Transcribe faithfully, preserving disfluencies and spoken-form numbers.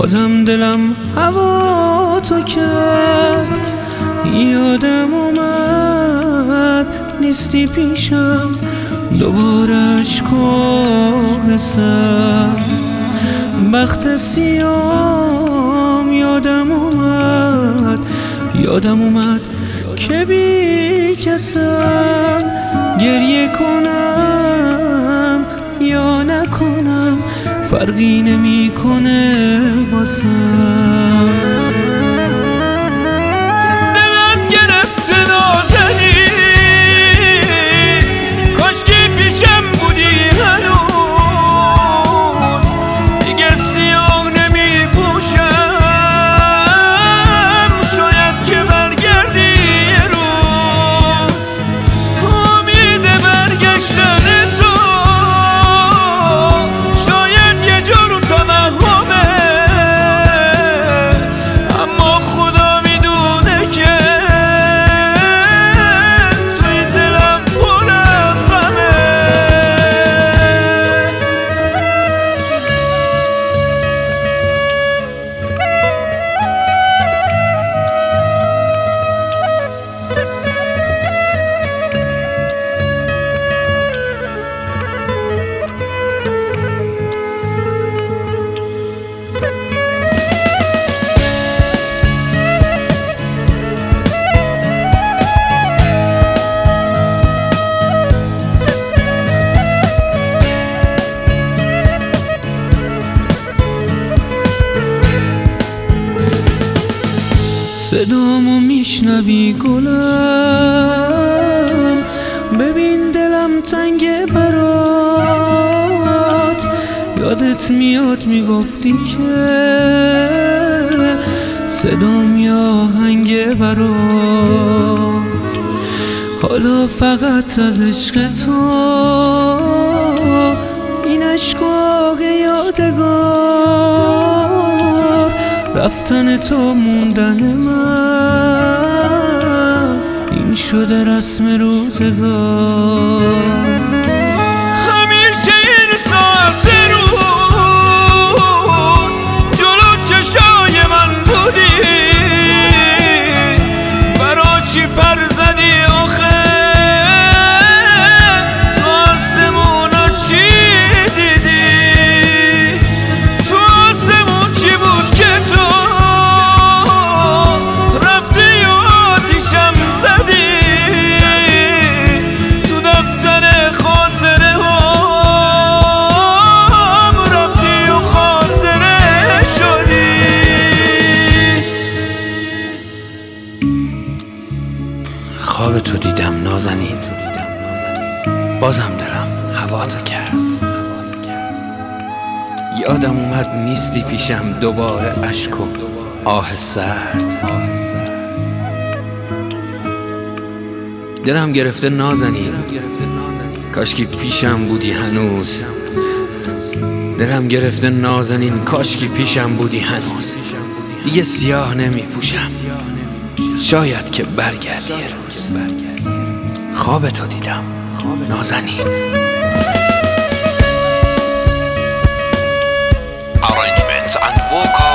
بازم دلم هوا تو کرد. یادم اومد نیستی پیشم، دوباره اشکو سر بخت سیام. یادم اومد یادم اومد که بی کسم، گریه کنم یا نکنم فرقی نمیکنه واسم. دلم گرفته نازنی، کاشکی پیشم بودی هنوز، دیگه سیاه نمی پوشم، شاید که برگردی یه روز. امید برگشتن تو شاید یه جور توهمه، اما خدا میدونه که توی دلم پر از غمه. صدامو میشنوی گلم، ببین دلم تنگه برات. یادت میاد میگفتی که صدام یا آهنگه برات. حالا فقط از عشق تو این عشقاق یادگار، رفتن تو موندن من، این شده رسم روزگار. همیشه این ساعت روز جلو چشای من بودی، برا چی پر زدی آخه؟ تو آسمونا چی دیدی؟ تو آسمون چی بود که تو خواب تو دیدم نازنین، بازم دلم هوا تو کرد. یادم اومد نیستی پیشم، دوباره اشک و آه سرد. دلم گرفته نازنین، کاشکی پیشم بودی هنوز. دلم گرفته نازنین، کاشکی پیشم بودی هنوز، دیگه سیاه نمی پوشم، شاید که برگردی یه روز. خواب تو دیدم نازنین. Arrangements and vocal